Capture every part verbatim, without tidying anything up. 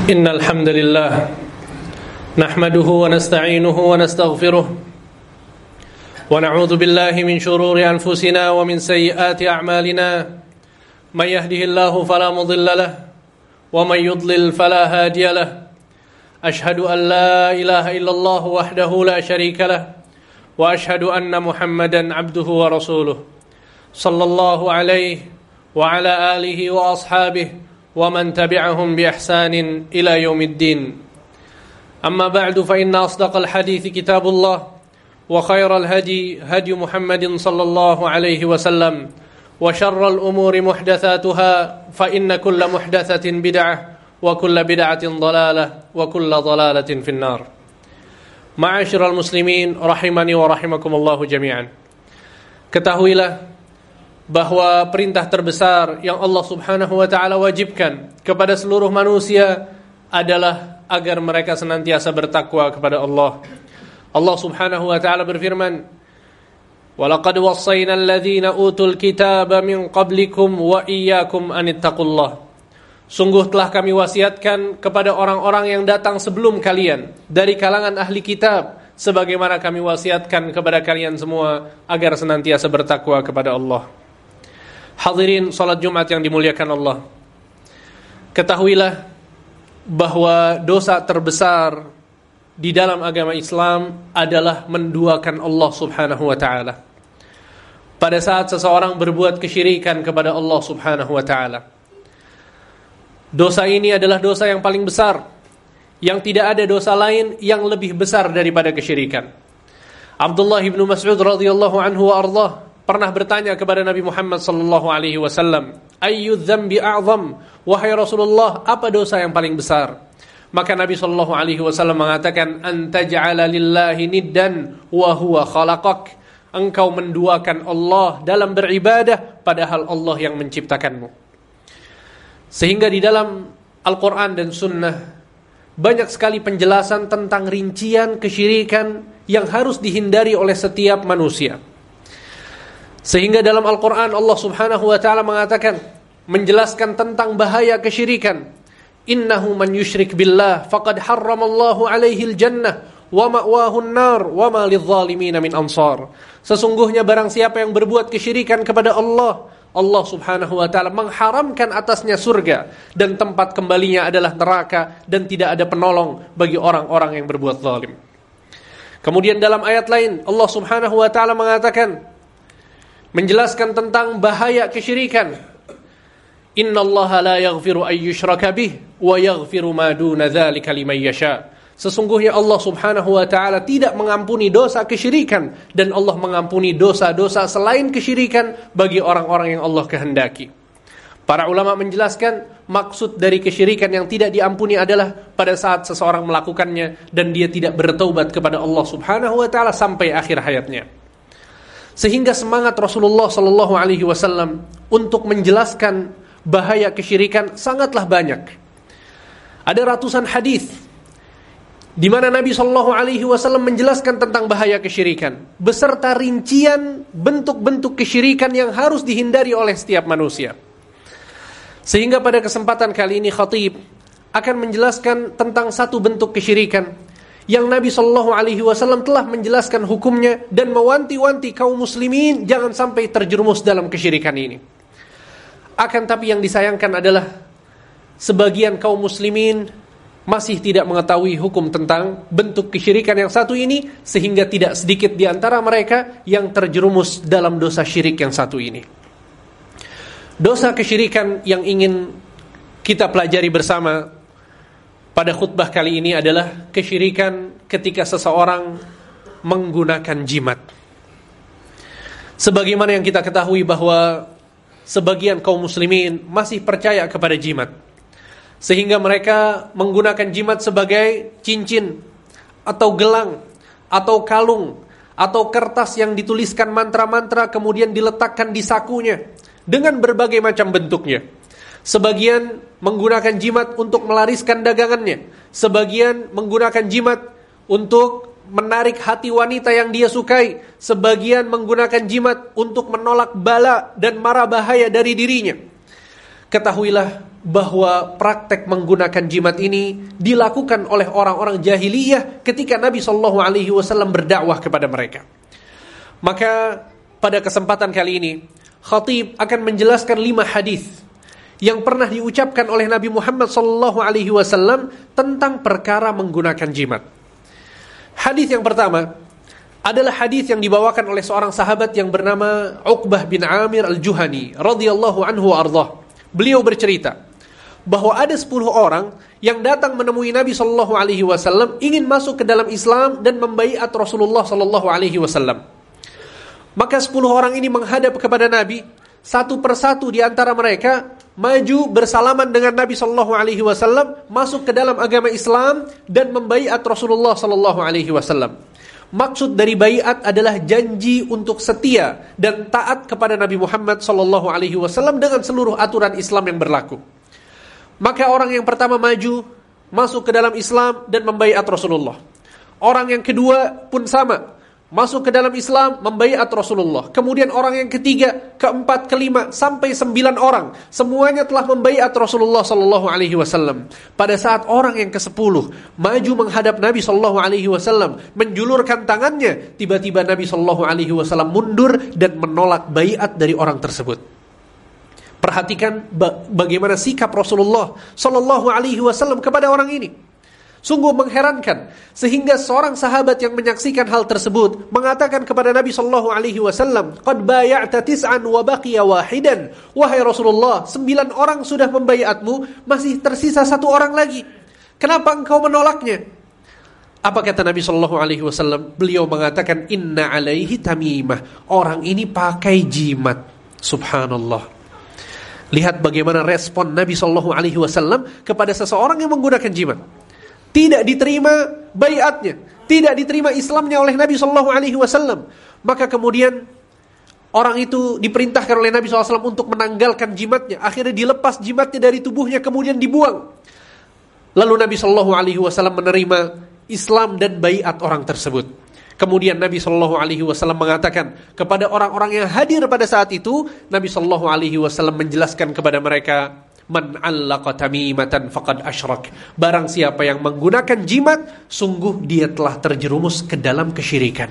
إن الحمد لله نحمده ونستعينه ونستغفره ونعوذ بالله من شرور أنفسنا ومن سيئات أعمالنا من يهده الله فلا مضل له ومن يضلل فلا هادي له أشهد أن لا إله إلا الله وحده لا شريك له وأشهد أن محمدا عبده ورسوله صلى الله عليه وعلى آله وأصحابه ومن تبعهم بإحسان إلى يوم الدين أما بعد فإن أصدق الحديث كتاب الله وخير الهدي هدي محمد صلى الله عليه وسلم وشر الأمور محدثاتها فإن كل محدثة بدعة وكل بدعة ضلالة وكل ضلالة في النار. Ma'asyiral muslimin rahimani wa rahimakumullah jami'an. Ketahuilah bahwa perintah terbesar yang Allah Subhanahu wa taala wajibkan kepada seluruh manusia adalah agar mereka senantiasa bertakwa kepada Allah. Allah Subhanahu wa taala berfirman, "Walaqad wassayna alladhina utul kitaba min qablikum wa iyyakum an ittaqullah." Sungguh telah kami wasiatkan kepada orang-orang yang datang sebelum kalian dari kalangan ahli kitab, sebagaimana kami wasiatkan kepada kalian semua agar senantiasa bertakwa kepada Allah. Hadirin salat Jumat yang dimuliakan Allah, ketahuilah bahwa dosa terbesar di dalam agama Islam adalah menduakan Allah Subhanahu wa taala. Pada saat seseorang berbuat kesyirikan kepada Allah Subhanahu wa taala, dosa ini adalah dosa yang paling besar, yang tidak ada dosa lain yang lebih besar daripada kesyirikan. Abdullah bin Mas'ud radhiyallahu anhu wa ardhah pernah bertanya kepada Nabi Muhammad sallallahu alaihi wasallam, "Ayyu dzambi a'zam?" Wahai Rasulullah, apa dosa yang paling besar? Maka Nabi sallallahu alaihi wasallam mengatakan, "Antaj'ala lillahi niddan wa huwa khalaqak." Engkau menduakan Allah dalam beribadah padahal Allah yang menciptakanmu. Sehingga di dalam Al-Qur'an dan Sunnah banyak sekali penjelasan tentang rincian kesyirikan yang harus dihindari oleh setiap manusia. Sehingga dalam Al-Quran Allah Subhanahu wa ta'ala mengatakan, menjelaskan tentang bahaya kesyirikan. Innahu man yushrik billah faqad harramallahu alaihi al-jannah wa ma'wahu an-nar wa ma lidh-dhalimina min ansar. Sesungguhnya barang siapa yang berbuat kesyirikan kepada Allah, Allah Subhanahu wa ta'ala mengharamkan atasnya surga dan tempat kembalinya adalah neraka dan tidak ada penolong bagi orang-orang yang berbuat zalim. Kemudian dalam ayat lain Allah Subhanahu wa ta'ala mengatakan, menjelaskan tentang bahaya kesyirikan. Innallaha la yaghfiru ay yushraka bih wa yaghfiru ma duna dzalika liman yasha. Sesungguhnya Allah Subhanahu wa taala tidak mengampuni dosa kesyirikan dan Allah mengampuni dosa-dosa selain kesyirikan bagi orang-orang yang Allah kehendaki. Para ulama menjelaskan maksud dari kesyirikan yang tidak diampuni adalah pada saat seseorang melakukannya dan dia tidak bertaubat kepada Allah Subhanahu wa taala sampai akhir hayatnya. Sehingga semangat Rasulullah sallallahu alaihi wasallam untuk menjelaskan bahaya kesyirikan sangatlah banyak. Ada ratusan hadis di mana Nabi sallallahu alaihi wasallam menjelaskan tentang bahaya kesyirikan beserta rincian bentuk-bentuk kesyirikan yang harus dihindari oleh setiap manusia. Sehingga pada kesempatan kali ini khatib akan menjelaskan tentang satu bentuk kesyirikan yang Nabi sallallahu alaihi wasallam telah menjelaskan hukumnya dan mewanti-wanti kaum muslimin jangan sampai terjerumus dalam kesyirikan ini. Akan tapi yang disayangkan adalah sebagian kaum muslimin masih tidak mengetahui hukum tentang bentuk kesyirikan yang satu ini, sehingga tidak sedikit di antara mereka yang terjerumus dalam dosa syirik yang satu ini. Dosa kesyirikan yang ingin kita pelajari bersama pada khutbah kali ini adalah kesyirikan ketika seseorang menggunakan jimat. Sebagaimana yang kita ketahui bahwa sebagian kaum muslimin masih percaya kepada jimat, sehingga mereka menggunakan jimat sebagai cincin atau gelang atau kalung atau kertas yang dituliskan mantra-mantra kemudian diletakkan di sakunya dengan berbagai macam bentuknya. Sebagian menggunakan jimat untuk melariskan dagangannya. Sebagian menggunakan jimat untuk menarik hati wanita yang dia sukai. Sebagian menggunakan jimat untuk menolak bala dan mara bahaya dari dirinya. ketahuilah bahwa praktek menggunakan jimat ini dilakukan oleh orang-orang jahiliyah ketika Nabi shallallahu alaihi wasallam berdakwah kepada mereka. Maka pada kesempatan kali ini, khatib akan menjelaskan lima hadis yang pernah diucapkan oleh Nabi Muhammad shallallahu alaihi wasallam tentang perkara menggunakan jimat. Hadis yang pertama adalah hadis yang dibawakan oleh seorang sahabat yang bernama Uqbah bin Amir al-Juhani radhiyallahu anhu wa ardhah. Beliau bercerita bahwa ada sepuluh orang yang datang menemui Nabi shallallahu alaihi wasallam ingin masuk ke dalam Islam dan membaiat Rasulullah shallallahu alaihi wasallam. Maka sepuluh orang ini menghadap kepada Nabi, satu persatu di antara mereka maju bersalaman dengan Nabi shallallahu alaihi wasallam, masuk ke dalam agama Islam dan membaiat Rasulullah shallallahu alaihi wasallam. Maksud dari baiat adalah janji untuk setia dan taat kepada Nabi Muhammad shallallahu alaihi wasallam dengan seluruh aturan Islam yang berlaku. Maka orang yang pertama maju, masuk ke dalam Islam dan membaiat Rasulullah. Orang yang kedua pun sama, masuk ke dalam Islam, membaiat Rasulullah. Kemudian orang yang ketiga, keempat, kelima, sampai sembilan orang, semuanya telah membaiat Rasulullah sallallahu alaihi wasallam. Pada saat orang yang kesepuluh maju menghadap Nabi sallallahu alaihi wasallam, menjulurkan tangannya, tiba-tiba Nabi sallallahu alaihi wasallam mundur dan menolak baiat dari orang tersebut. Perhatikan bagaimana sikap Rasulullah sallallahu alaihi wasallam kepada orang ini. Sungguh mengherankan, sehingga seorang sahabat yang menyaksikan hal tersebut mengatakan kepada Nabi sallallahu alaihi wasallam, "Qad bay'ata tis'an wa baqiya wahidan." Wahai Rasulullah, sembilan orang sudah membaiatmu, masih tersisa satu orang lagi. Kenapa engkau menolaknya? Apa kata Nabi sallallahu alaihi wasallam? Beliau mengatakan, "Inna alaihi tamimah." Orang ini pakai jimat. Subhanallah. Lihat bagaimana respon Nabi shallallahu alaihi wasallam kepada seseorang yang menggunakan jimat. Tidak diterima baiatnya, tidak diterima Islamnya oleh Nabi shallallahu alaihi wasallam. Maka kemudian orang itu diperintahkan oleh Nabi shallallahu alaihi wasallam untuk menanggalkan jimatnya. Akhirnya dilepas jimatnya dari tubuhnya, kemudian dibuang. Lalu Nabi shallallahu alaihi wasallam menerima Islam dan baiat orang tersebut. Kemudian Nabi shallallahu alaihi wasallam mengatakan kepada orang-orang yang hadir pada saat itu, Nabi shallallahu alaihi wasallam menjelaskan kepada mereka, "Man 'allaqa tamimatan faqad asyrak." Barang siapa yang menggunakan jimat, sungguh dia telah terjerumus ke dalam kesyirikan.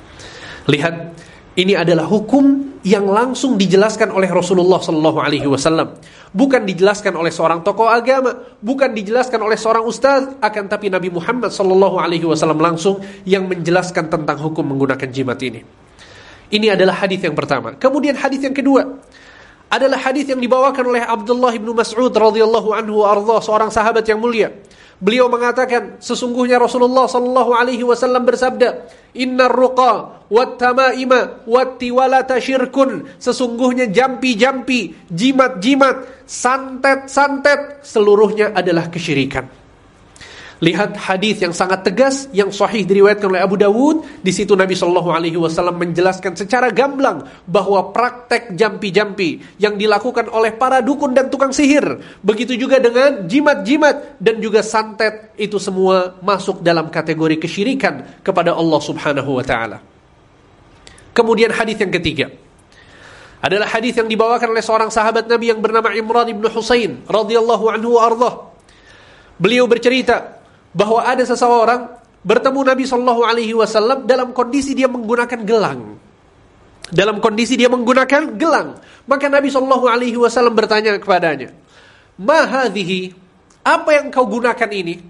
Lihat, ini adalah hukum yang langsung dijelaskan oleh Rasulullah shallallahu alaihi wasallam. Bukan dijelaskan oleh seorang tokoh agama, bukan dijelaskan oleh seorang ustaz, akan tapi Nabi Muhammad shallallahu alaihi wasallam langsung yang menjelaskan tentang hukum menggunakan jimat ini. Ini adalah hadis yang pertama. Kemudian hadis yang kedua adalah hadis yang dibawakan oleh Abdullah bin Mas'ud radhiyallahu anhu arda, seorang sahabat yang mulia. Beliau mengatakan, sesungguhnya Rasulullah sallallahu alaihi wasallam bersabda, "Innar ruqa wat tamaima wat tiwalata syirkun." Sesungguhnya jampi-jampi, jimat-jimat, santet-santet, seluruhnya adalah kesyirikan. Lihat hadis yang sangat tegas yang sahih diriwayatkan oleh Abu Dawud. Di situ Nabi Shallallahu Alaihi Wasallam menjelaskan secara gamblang bahwa praktek jampi-jampi yang dilakukan oleh para dukun dan tukang sihir, begitu juga dengan jimat-jimat dan juga santet, itu semua masuk dalam kategori kesyirikan kepada Allah Subhanahu Wa Taala. Kemudian hadis yang ketiga adalah hadis yang dibawakan oleh seorang sahabat Nabi yang bernama Imran bin Husain radhiyallahu anhu ardah. Beliau bercerita bahwa ada seseorang bertemu Nabi Shallallahu Alaihi Wasallam dalam kondisi dia menggunakan gelang. Dalam kondisi dia menggunakan gelang, maka Nabi Shallallahu Alaihi Wasallam bertanya kepadanya, "Ma hadhihi?" Apa yang kau gunakan ini?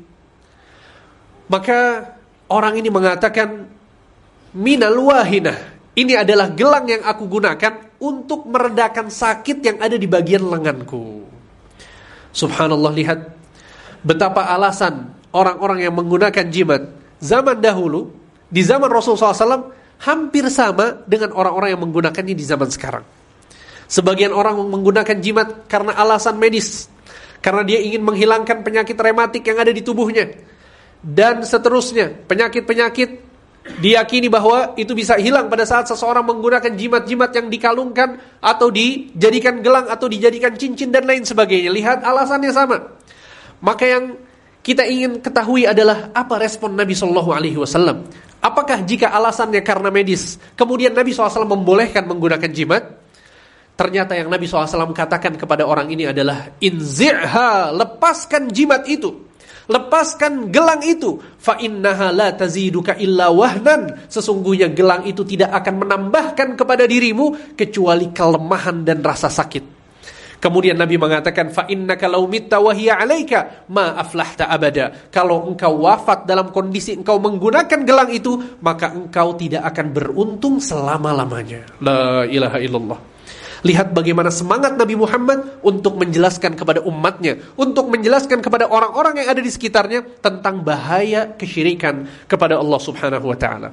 Maka orang ini mengatakan, "Minal wahinah." Ini adalah gelang yang aku gunakan untuk meredakan sakit yang ada di bagian lenganku. Subhanallah, lihat betapa alasan orang-orang yang menggunakan jimat zaman dahulu, di zaman Rasulullah shallallahu alaihi wasallam, hampir sama dengan orang-orang yang menggunakannya di zaman sekarang. Sebagian orang menggunakan jimat karena alasan medis, karena dia ingin menghilangkan penyakit rematik yang ada di tubuhnya, dan seterusnya. Penyakit-penyakit diyakini bahwa itu bisa hilang pada saat seseorang menggunakan jimat-jimat yang dikalungkan atau dijadikan gelang atau dijadikan cincin dan lain sebagainya. Lihat, alasannya sama. Maka yang kita ingin ketahui adalah apa respon Nabi Shallallahu Alaihi Wasallam. Apakah jika alasannya karena medis, kemudian Nabi shallallahu alaihi wasallam membolehkan menggunakan jimat? Ternyata yang Nabi shallallahu alaihi wasallam katakan kepada orang ini adalah inzi'ha, lepaskan jimat itu, lepaskan gelang itu, fa innaha la taziduka illa wahnan, sesungguhnya gelang itu tidak akan menambahkan kepada dirimu kecuali kelemahan dan rasa sakit. Kemudian Nabi mengatakan fa innaka law mitta wa hiya 'alaika ma aflahta abada, kalau engkau wafat dalam kondisi engkau menggunakan gelang itu, maka engkau tidak akan beruntung selama-lamanya. La ilaha illallah. Lihat bagaimana semangat Nabi Muhammad untuk menjelaskan kepada umatnya, untuk menjelaskan kepada orang-orang yang ada di sekitarnya tentang bahaya kesyirikan kepada Allah Subhanahu wa taala.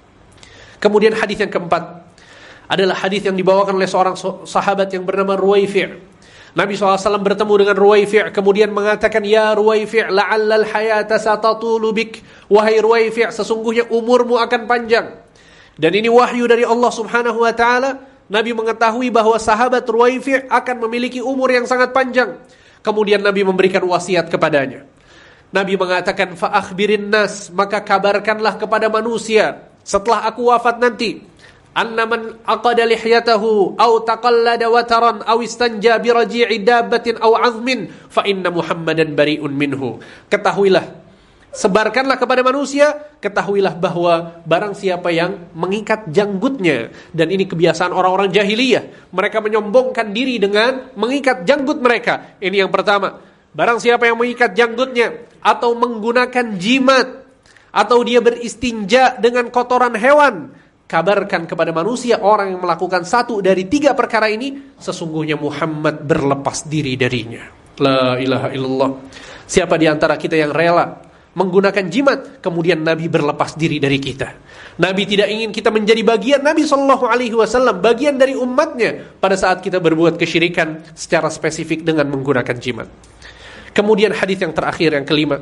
Kemudian hadis yang keempat adalah hadis yang dibawakan oleh seorang sahabat yang bernama Ruwaifi'. Nabi shallallahu alaihi wasallam bertemu dengan Ruwaifi', kemudian mengatakan, "Ya Ruwaifi', la'allal hayata satatulu bik." Wahai Ruwaifi', sesungguhnya umurmu akan panjang. Dan ini wahyu dari Allah Subhanahu wa taala. Nabi mengetahui bahwa sahabat Ruwaifi' akan memiliki umur yang sangat panjang. Kemudian Nabi memberikan wasiat kepadanya. Nabi mengatakan, fa akhbirin nas, maka kabarkanlah kepada manusia setelah aku wafat nanti, anna man aqada lihyatahu aw taqallada wataran aw istanja bi raji'i dabbatin aw 'azmin fa inna Muhammadan bari'un minhu. Ketahuilah, sebarkanlah kepada manusia, ketahuilah bahwa barang siapa yang mengikat janggutnya, dan ini kebiasaan orang-orang jahiliyah, mereka menyombongkan diri dengan mengikat janggut mereka. Ini yang pertama. Barang siapa yang mengikat janggutnya atau menggunakan jimat atau dia beristinja dengan kotoran hewan, kabarkan kepada manusia orang yang melakukan satu dari tiga perkara ini, sesungguhnya Muhammad berlepas diri darinya. La ilaha illallah. Siapa di antara kita yang rela menggunakan jimat, kemudian Nabi berlepas diri dari kita? Nabi tidak ingin kita menjadi bagian Nabi Shallallahu Alaihi Wasallam, bagian dari umatnya pada saat kita berbuat kesyirikan secara spesifik dengan menggunakan jimat. Kemudian hadis yang terakhir, yang kelima,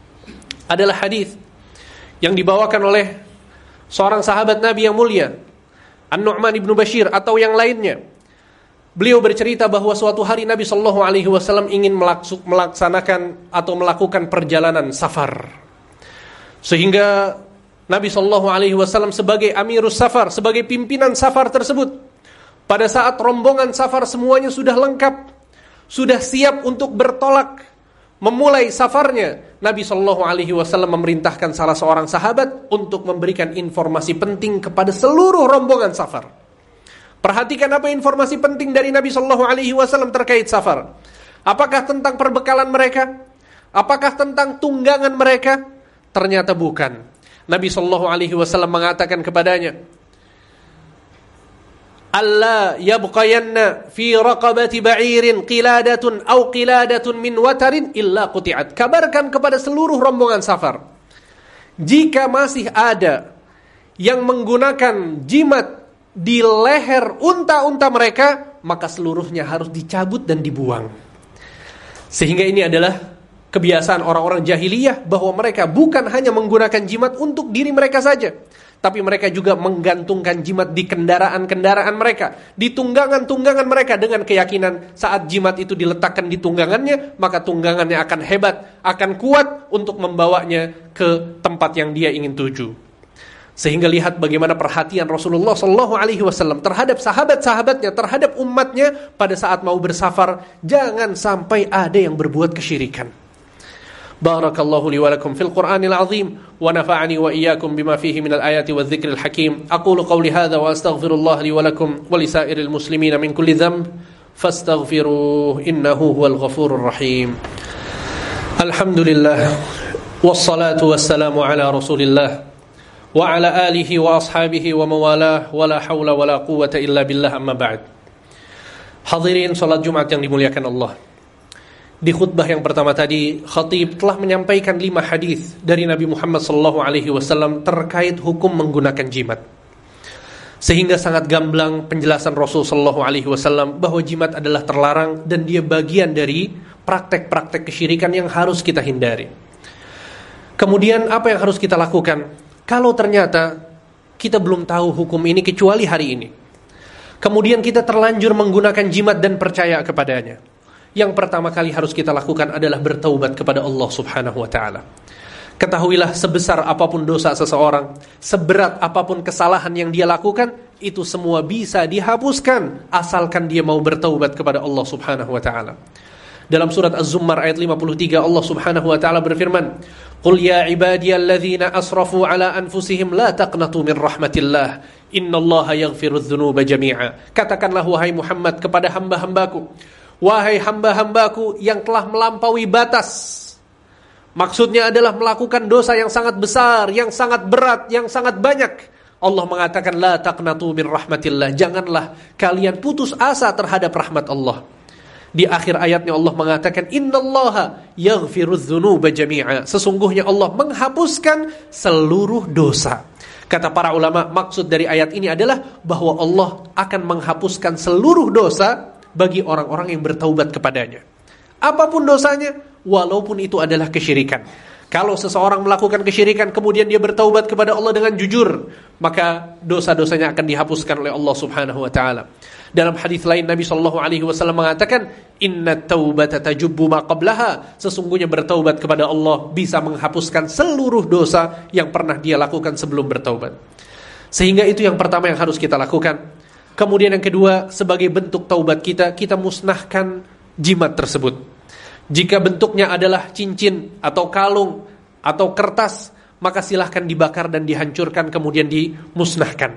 adalah hadis yang dibawakan oleh seorang sahabat Nabi yang mulia, An-Nu'man ibnu Bashir atau yang lainnya. Beliau bercerita bahwa suatu hari Nabi Shallallahu Alaihi Wasallam ingin melaksanakan atau melakukan perjalanan safar, sehingga Nabi Shallallahu Alaihi Wasallam sebagai amirus safar, sebagai pimpinan safar tersebut, pada saat rombongan safar semuanya sudah lengkap, sudah siap untuk bertolak memulai safarnya, Nabi Shallallahu Alaihi Wasallam memerintahkan salah seorang sahabat untuk memberikan informasi penting kepada seluruh rombongan safar. Perhatikan apa informasi penting dari Nabi Shallallahu Alaihi Wasallam terkait safar. Apakah tentang perbekalan mereka? Apakah tentang tunggangan mereka? Ternyata bukan. Nabi Shallallahu Alaihi Wasallam mengatakan kepadanya, "Alla yabqayanna fi raqabati ba'irin qiladatun aw qiladatun min watarin illa quti'at." Kabarkan kepada seluruh rombongan safar, jika masih ada yang menggunakan jimat di leher unta-unta mereka, maka seluruhnya harus dicabut dan dibuang. Sehingga ini adalah kebiasaan orang-orang jahiliyah, bahwa mereka bukan hanya menggunakan jimat untuk diri mereka saja, tapi mereka juga menggantungkan jimat di kendaraan-kendaraan mereka, di tunggangan-tunggangan mereka, dengan keyakinan saat jimat itu diletakkan di tunggangannya, maka tunggangannya akan hebat, akan kuat untuk membawanya ke tempat yang dia ingin tuju. Sehingga lihat bagaimana perhatian Rasulullah Shallallahu Alaihi Wasallam terhadap sahabat-sahabatnya, terhadap umatnya pada saat mau bersafar. Jangan sampai ada yang berbuat kesyirikan. Barakallahu li wa lakum fil Qur'anil azim wa nafa'ani wa iyyakum bima fihi minal ayati wadh dzikril hakim. Aqulu qawli hadza wa astaghfirullah li wa lakum wa lisairil muslimina min kulli dhanb fastaghfiruhu innahu huwal ghafurur rahim. Alhamdulillah wassalatu wassalamu ala Rasulillah wa ala alihi wa ashabihi wa mawalah wa la hawla wa la quwwata illa billah, amma ba'd. Hadirin salat Jumat yang dimuliakan Allah. Di khutbah yang pertama tadi, khatib telah menyampaikan lima hadis dari Nabi Muhammad sallallahu alaihi wasallam terkait hukum menggunakan jimat. Sehingga sangat gamblang penjelasan Rasul sallallahu alaihi wasallam bahwa jimat adalah terlarang dan dia bagian dari praktek-praktek kesyirikan yang harus kita hindari. Kemudian apa yang harus kita lakukan kalau ternyata kita belum tahu hukum ini kecuali hari ini, kemudian kita terlanjur menggunakan jimat dan percaya kepadanya? Yang pertama kali harus kita lakukan adalah bertaubat kepada Allah Subhanahu wa taala. Ketahuilah sebesar apapun dosa seseorang, seberat apapun kesalahan yang dia lakukan, itu semua bisa dihapuskan asalkan dia mau bertaubat kepada Allah Subhanahu wa taala. Dalam surat Az-Zumar ayat lima puluh tiga Allah Subhanahu wa taala berfirman, "Qul ya ibadiyalladzina asrafu ala anfusihim la taqnatu min rahmatillah, innallaha yaghfirudz dzunuba jami'a." Katakanlah wahai Muhammad kepada hamba-hambaku, wahai hamba-hambaku yang telah melampaui batas. Maksudnya adalah melakukan dosa yang sangat besar, yang sangat berat, yang sangat banyak. Allah mengatakan la taqnatu min rahmatillah, janganlah kalian putus asa terhadap rahmat Allah. Di akhir ayatnya Allah mengatakan innallaha yaghfirudz dzunuba jami'a, sesungguhnya Allah menghapuskan seluruh dosa. Kata para ulama, maksud dari ayat ini adalah bahwa Allah akan menghapuskan seluruh dosa bagi orang-orang yang bertaubat kepadanya. Apapun dosanya, walaupun itu adalah kesyirikan. Kalau seseorang melakukan kesyirikan kemudian dia bertaubat kepada Allah dengan jujur, maka dosa-dosanya akan dihapuskan oleh Allah Subhanahu wa taala. Dalam hadis lain Nabi sallallahu alaihi wasallam mengatakan, "Innat taubata tajubbu ma qablaha." Sesungguhnya bertaubat kepada Allah bisa menghapuskan seluruh dosa yang pernah dia lakukan sebelum bertaubat. Sehingga itu yang pertama yang harus kita lakukan. Kemudian yang kedua, sebagai bentuk taubat kita, kita musnahkan jimat tersebut. Jika bentuknya adalah cincin atau kalung atau kertas, maka silahkan dibakar dan dihancurkan kemudian dimusnahkan.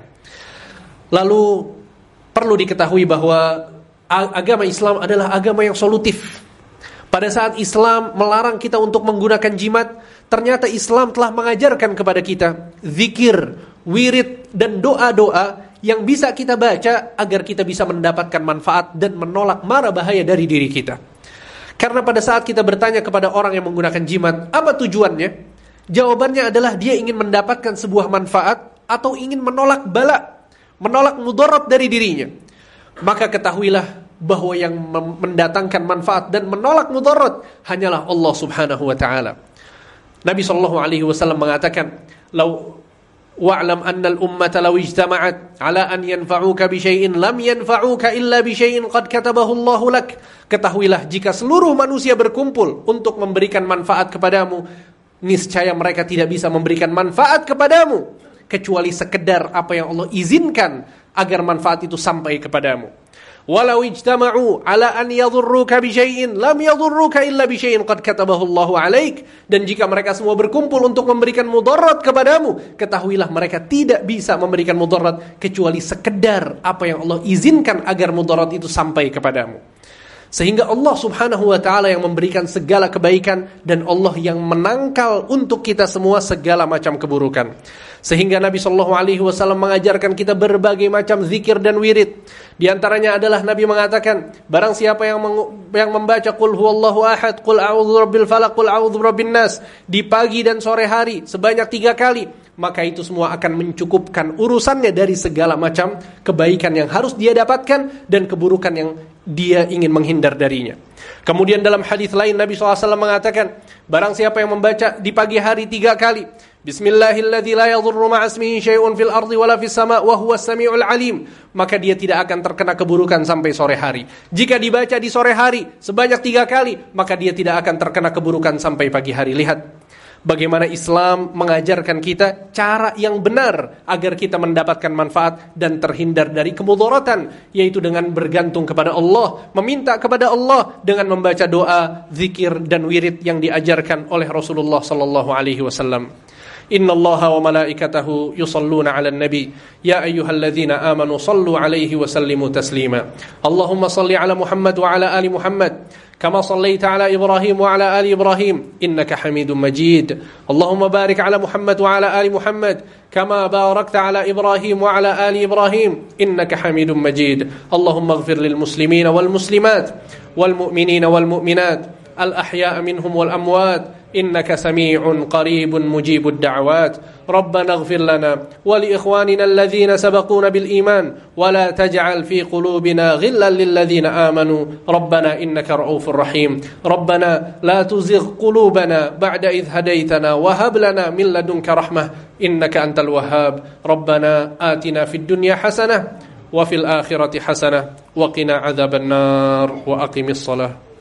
Lalu perlu diketahui bahwa agama Islam adalah agama yang solutif. Pada saat Islam melarang kita untuk menggunakan jimat, ternyata Islam telah mengajarkan kepada kita zikir, wirid, dan doa-doa yang bisa kita baca agar kita bisa mendapatkan manfaat dan menolak mara bahaya dari diri kita. Karena pada saat kita bertanya kepada orang yang menggunakan jimat, apa tujuannya? Jawabannya adalah dia ingin mendapatkan sebuah manfaat atau ingin menolak bala, menolak mudarat dari dirinya. Maka ketahuilah bahwa yang mendatangkan manfaat dan menolak mudarat hanyalah Allah Subhanahu wa taala. Nabi sallallahu alaihi wasallam mengatakan, "Lau wa'lam anna al-ummata law ijtama'at 'ala an yanfa'uka bi syai'in lam yanfa'uka illa bi syai'in qad katabahu Allahu lak." Ketahuilah jika seluruh manusia berkumpul untuk memberikan manfaat kepadamu, niscaya mereka tidak bisa memberikan manfaat kepadamu kecuali sekedar apa yang Allah izinkan agar manfaat itu sampai kepadamu. Walau ijtama'u 'ala an yadhurruka bi syai'in lam yadhurruka illa bi syai'in qad katabahu Allahu 'alaik. Dan jika mereka semua berkumpul untuk memberikan mudarat kepadamu, ketahuilah mereka tidak bisa memberikan mudarat kecuali sekedar apa yang Allah izinkan agar mudarat itu sampai kepadamu. Sehingga Allah Subhanahu wa taala yang memberikan segala kebaikan dan Allah yang menangkal untuk kita semua segala macam keburukan. Sehingga Nabi sallallahu alaihi wasallam mengajarkan kita berbagai macam zikir dan wirid. Di antaranya adalah Nabi mengatakan, barang siapa yang meng- yang membaca qul huwallahu ahad, qul a'udzu birabbil falaq, qul a'udzu birabbin nas di pagi dan sore hari sebanyak tiga kali, maka itu semua akan mencukupkan urusannya dari segala macam kebaikan yang harus dia dapatkan dan keburukan yang dia ingin menghindar darinya. Kemudian dalam hadis lain Nabi shallallahu alaihi wasallam mengatakan, barang siapa yang membaca di pagi hari tiga kali Bismillahilladzi la yadhurru ma'asmihi syai'un fil ardi wala fis sama' wa huwas samiul alim, maka dia tidak akan terkena keburukan sampai sore hari. Jika dibaca di sore hari sebanyak tiga kali, maka dia tidak akan terkena keburukan sampai pagi hari. Lihat bagaimana Islam mengajarkan kita cara yang benar agar kita mendapatkan manfaat dan terhindar dari kemudaratan, yaitu dengan bergantung kepada Allah, meminta kepada Allah dengan membaca doa, zikir dan wirid yang diajarkan oleh Rasulullah sallallahu alaihi wasallam. Inna Allaha wa malaikatahu yusalluna ala nabi ya ayyuhalladzina amanu sallu alaihi wa sallimu taslima. Allahumma salli ala Muhammad wa ala ali Muhammad kama sallaita ala Ibrahim wa ala ali Ibrahim innaka Hamidum Majid. Allahumma barik ala Muhammad wa ala ali Muhammad kama barakta ala Ibrahim wa ala ali Ibrahim innaka Hamidum Majid. Allahumma ighfir lil muslimina wal muslimat wal mu'minina wal mu'minat al ahya'a minhum wal amwat إنك سميع قريب مجيب الدعوات. ربنا اغفر لنا ولإخواننا الذين سبقونا بالإيمان ولا تجعل في قلوبنا غلا للذين آمنوا ربنا إنك رؤوف رحيم. ربنا لا تزغ قلوبنا بعد إذ هديتنا وهب لنا من لدنك رحمة إنك أنت الوهاب. ربنا آتنا في الدنيا حسنة وفي الآخرة حسنة وقنا عذاب النار وأقم الصلاة.